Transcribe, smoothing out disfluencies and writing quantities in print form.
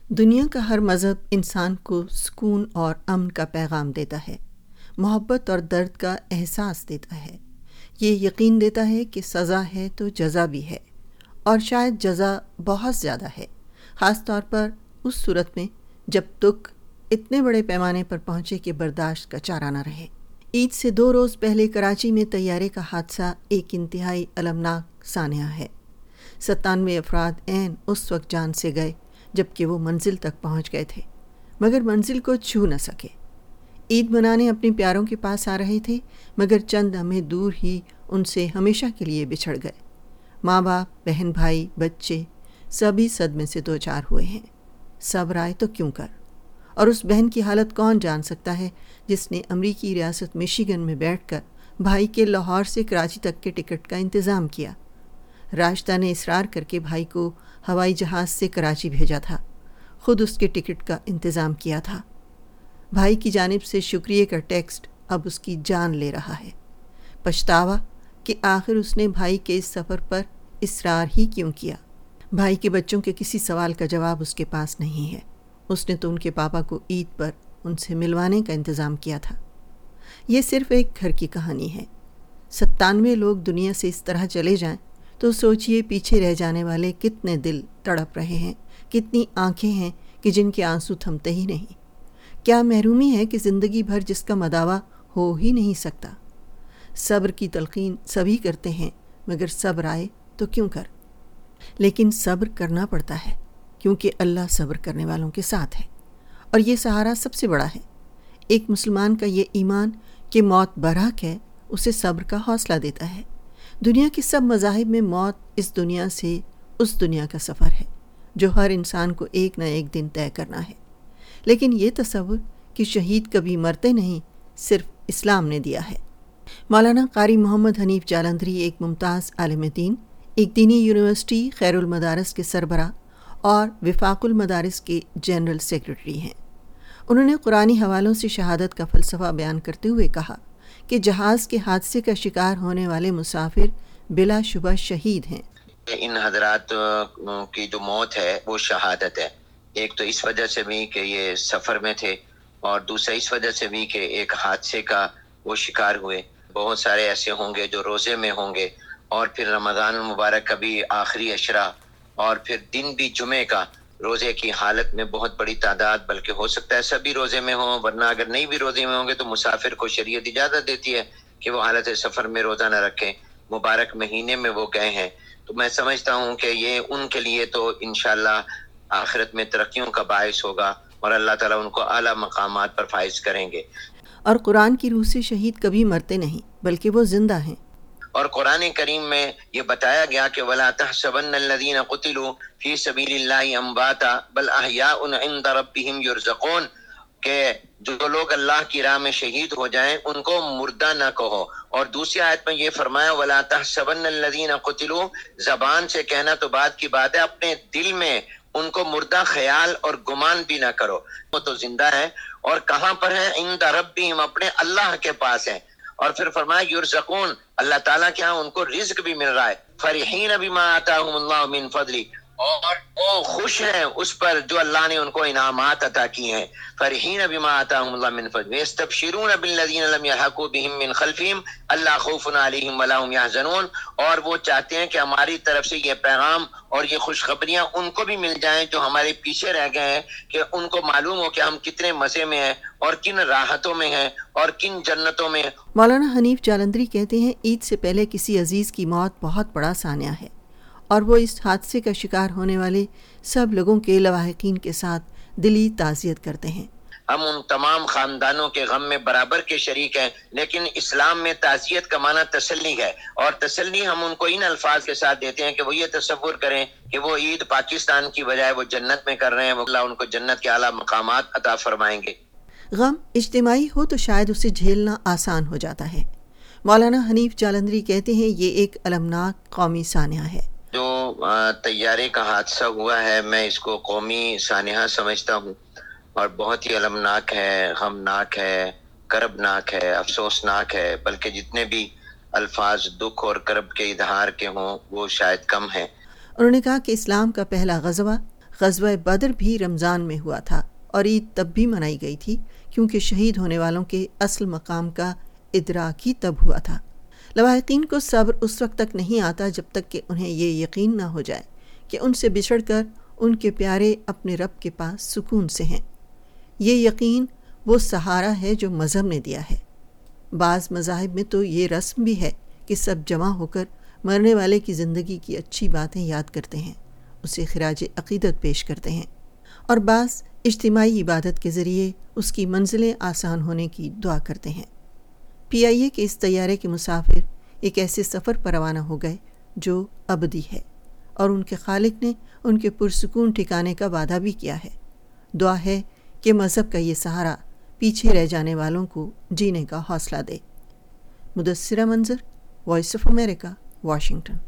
دنیا کا ہر مذہب انسان کو سکون اور امن کا پیغام دیتا ہے، محبت اور درد کا احساس دیتا ہے، یہ یقین دیتا ہے کہ سزا ہے تو جزا بھی ہے، اور شاید جزا بہت زیادہ ہے، خاص طور پر اس صورت میں جب دکھ اتنے بڑے پیمانے پر پہنچے کہ برداشت کا چارہ نہ رہے۔ عید سے 2 روز پہلے کراچی میں طیارے کا حادثہ ایک انتہائی المناک سانحہ ہے۔ 97 افراد عین اس وقت جان سے گئے جبکہ وہ منزل تک پہنچ گئے تھے، مگر منزل کو چھو نہ سکے۔ عید منانے اپنے پیاروں کے پاس آ رہے تھے، مگر چند لمحے دور ہی ان سے ہمیشہ کے لیے بچھڑ گئے۔ ماں باپ، بہن بھائی، بچے سبھی صدمے سے دوچار ہوئے ہیں۔ صبر آئے تو کیوں کر، اور اس بہن کی حالت کون جان سکتا ہے جس نے امریکی ریاست میشیگن میں بیٹھ کر بھائی کے لاہور سے کراچی تک کے ٹکٹ کا انتظام کیا۔ راشدہ نے اصرار کر کے بھائی کو ہوائی جہاز سے کراچی بھیجا تھا، خود اس کے ٹکٹ کا انتظام کیا تھا۔ بھائی کی جانب سے شکریہ کا ٹیکسٹ اب اس کی جان لے رہا ہے۔ پچھتاوا کہ آخر اس نے بھائی کے اس سفر پر اصرار ہی کیوں کیا۔ بھائی کے بچوں کے کسی سوال کا جواب اس کے پاس نہیں ہے۔ اس نے تو ان کے پاپا کو عید پر ان سے ملوانے کا انتظام کیا تھا۔ یہ صرف ایک گھر کی کہانی ہے۔ 97 لوگ دنیا سے اس طرح چلے جائیں تو سوچئے پیچھے رہ جانے والے کتنے دل تڑپ رہے ہیں، کتنی آنکھیں ہیں کہ جن کے آنسو تھمتے ہی نہیں۔ کیا محرومی ہے کہ زندگی بھر جس کا مداوع ہو ہی نہیں سکتا۔ صبر کی تلقین سبھی کرتے ہیں، مگر صبر آئے تو کیوں کر۔ لیکن صبر کرنا پڑتا ہے، کیونکہ اللہ صبر کرنے والوں کے ساتھ ہے، اور یہ سہارا سب سے بڑا ہے۔ ایک مسلمان کا یہ ایمان کہ موت برحق ہے، اسے صبر کا حوصلہ دیتا ہے۔ دنیا کے سب مذاہب میں موت اس دنیا سے اس دنیا کا سفر ہے جو ہر انسان کو ایک نہ ایک دن طے کرنا ہے، لیکن یہ تصور کہ شہید کبھی مرتے نہیں صرف اسلام نے دیا ہے۔ مولانا قاری محمد حنیف جالندھری ایک ممتاز عالم دین، ایک دینی یونیورسٹی خیر المدارس کے سربراہ اور وفاق المدارس کے جنرل سیکرٹری ہیں۔ انہوں نے قرآنی حوالوں سے شہادت کا فلسفہ بیان کرتے ہوئے کہا کہ جہاز کے حادثے کا شکار ہونے والے مسافر بلا شبہ شہید ہیں۔ ان حضرات کی جو موت ہے وہ شہادت ہے، ایک تو اس وجہ سے بھی کہ یہ سفر میں تھے، اور دوسرا اس وجہ سے بھی کہ ایک حادثے کا وہ شکار ہوئے۔ بہت سارے ایسے ہوں گے جو روزے میں ہوں گے، اور پھر رمضان المبارک کا بھی آخری عشرہ، اور پھر دن بھی جمعے کا روزے کی حالت میں بہت بڑی تعداد، بلکہ ہو سکتا ہے سبھی روزے میں ہوں، ورنہ اگر نہیں بھی روزے میں ہوں گے تو مسافر کو شریعت اجازت دیتی ہے کہ وہ حالت سفر میں روزہ نہ رکھیں۔ مبارک مہینے میں وہ گئے ہیں، تو میں سمجھتا ہوں کہ یہ ان کے لیے تو انشاءاللہ آخرت میں ترقیوں کا باعث ہوگا، اور اللہ تعالیٰ ان کو اعلیٰ مقامات پر فائز کریں گے۔ اور قرآن کی روح سے شہید کبھی مرتے نہیں، بلکہ وہ زندہ ہیں۔ اور قرآن کریم میں یہ بتایا گیا کہ وَلَا تَحْسَبَنَّ الَّذِينَ قُتِلُوا فِي سَبِيلِ اللَّهِ أَمْوَاتًا بَلْ أَحْيَاءٌ عِندَ رَبِّهِمْ يُرْزَقُونَ، کہ جو لوگ اللہ کی راہ میں شہید ہو جائیں ان کو مردہ نہ کہو۔ اور دوسری آیت میں یہ فرمایا وَلَا تَحْسَبَنَّ الَّذِينَ قُتِلُوا، زبان سے کہنا تو بات کی بات ہے، اپنے دل میں ان کو مردہ خیال اور گمان بھی نہ کرو۔ وہ تو زندہ ہے، اور کہاں پر ہیں؟ عند ربہم، اپنے اللہ کے پاس ہیں۔ اور پھر فرمایا یرزقون، اللہ تعالیٰ کے ہاں ان کو رزق بھی مل رہا ہے۔ فرحین بما آتاہم اللہ من فضلی، اور وہ خوش ہیں اس پر جو اللہ نے ان کو انعامات عطا کی ہیں۔ فرحین بما آتاہم اللہ من فضلی یستبشرون بالذین لم یلحقوا بهم من خلفہم الا خوف علیہم ولا هم یحزنون، اور وہ چاہتے ہیں کہ ہماری طرف سے یہ پیغام اور یہ خوشخبریاں ان کو بھی مل جائیں جو ہمارے پیچھے رہ گئے ہیں، کہ ان کو معلوم ہو کہ ہم کتنے مزے میں ہیں اور کن راحتوں میں ہیں اور کن جنتوں میں ہیں۔ مولانا حنیف جالندھری کہتے ہیں عید سے پہلے کسی عزیز کی موت بہت بڑا سانحہ ہے، اور وہ اس حادثے کا شکار ہونے والے سب لوگوں کے لواحقین کے ساتھ دلی تعزیت کرتے ہیں۔ ہم ان تمام خاندانوں کے غم میں برابر کے شریک ہیں، لیکن اسلام میں تعزیت کا معنی تسلی ہے، اور تسلی ہم ان کو ان الفاظ کے ساتھ دیتے ہیں کہ وہ یہ تصور کریں کہ وہ عید پاکستان کی بجائے وہ جنت میں کر رہے ہیں، وہ اللہ ان کو جنت کے اعلیٰ مقامات عطا فرمائیں گے۔ غم اجتماعی ہو تو شاید اسے جھیلنا آسان ہو جاتا ہے۔ مولانا حنیف جالندھری کہتے ہیں یہ ایک المناک قومی سانحہ ہے۔ جو طیارے کا حادثہ ہوا ہے میں اس کو قومی سانحہ سمجھتا ہوں، اور بہت ہی المناک ہے، غمناک ہے، کربناک ہے، افسوسناک ہے، بلکہ جتنے بھی الفاظ دکھ اور کرب کے اظہار کے ہوں وہ شاید کم ہیں۔ انہوں نے کہا کہ اسلام کا پہلا غزوہ غزوہ بدر بھی رمضان میں ہوا تھا اور عید تب بھی منائی گئی تھی کیونکہ شہید ہونے والوں کے اصل مقام کا ادراک ہی تب ہوا تھا۔ لواحقین کو صبر اس وقت تک نہیں آتا جب تک کہ انہیں یہ یقین نہ ہو جائے کہ ان سے بچھڑ کر ان کے پیارے اپنے رب کے پاس سکون سے ہیں۔ یہ یقین وہ سہارا ہے جو مذہب نے دیا ہے۔ بعض مذاہب میں تو یہ رسم بھی ہے کہ سب جمع ہو کر مرنے والے کی زندگی کی اچھی باتیں یاد کرتے ہیں، اسے خراج عقیدت پیش کرتے ہیں، اور بعض اجتماعی عبادت کے ذریعے اس کی منزلیں آسان ہونے کی دعا کرتے ہیں۔ PIA کے اس طیارے کے مسافر ایک ایسے سفر پر روانہ ہو گئے جو ابدی ہے، اور ان کے خالق نے ان کے پرسکون ٹھکانے کا وعدہ بھی کیا ہے۔ دعا ہے کہ مذہب کا یہ سہارا پیچھے رہ جانے والوں کو جینے کا حوصلہ دے۔ مدثرہ منظر، وائس آف امریکہ، واشنگٹن۔